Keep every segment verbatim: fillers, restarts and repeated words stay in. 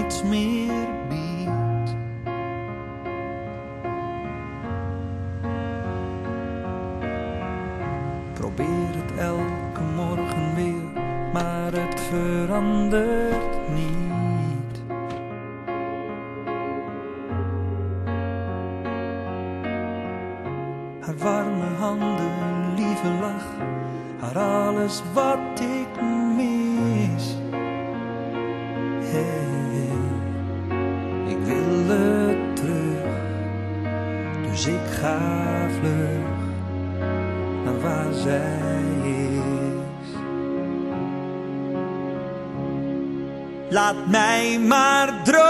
niets meer biedt. Probeer het elke morgen weer, maar het verandert niet. Haar warme handen, lieve lach, haar alles wat ik mis. Hey, ik wil het terug, dus ik ga vlug naar waar zij is. Laat mij maar dromen,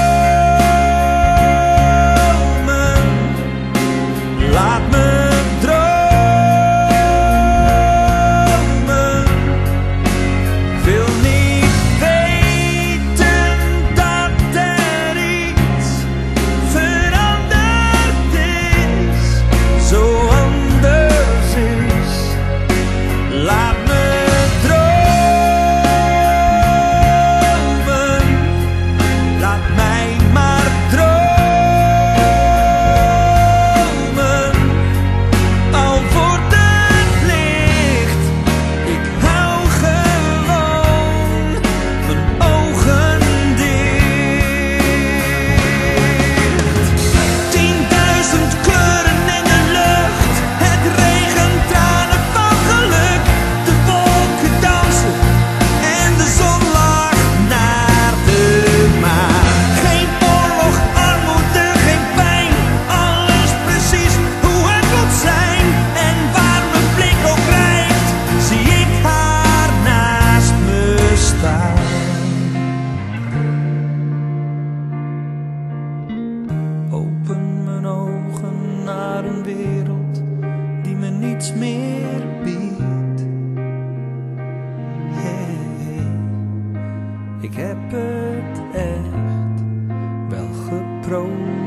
laat me dromen. Wil niet weten dat er iets veranderd is, zo anders is. Laat me dromen, laat mij maar dromen. Al wordt het licht, ik hou gewoon mijn ogen dicht. Tienduizend kleuren in de lucht, het regent tranen van geluk. De wolken dansen en de zon lacht naar de maan. Geen oorlog, armoede, geen pijn, alles precies hoe het moet zijn. En waar mijn blik ook reikt, zie ik haar naast me staan. Open mijn ogen naar een wereld die me niets meer biedt. Hey, ik heb het echt wel geprobeerd.